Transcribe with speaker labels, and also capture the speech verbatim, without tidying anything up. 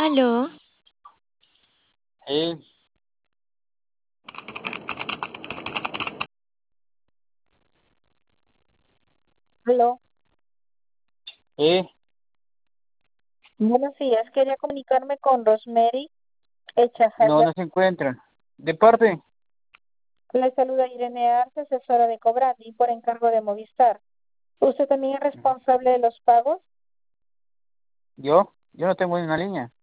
Speaker 1: Aló,
Speaker 2: Sí,
Speaker 3: Aló,
Speaker 2: sí,
Speaker 3: buenos días. Quería comunicarme con Rosemary
Speaker 2: no,
Speaker 3: Echajarría.
Speaker 2: no se encuentran. ¿De parte?
Speaker 3: Le saluda Irene Arce, asesora de Cobrandi por encargo de Movistar. ¿Usted también es responsable de los pagos?
Speaker 2: ¿Yo? Yo no tengo una línea.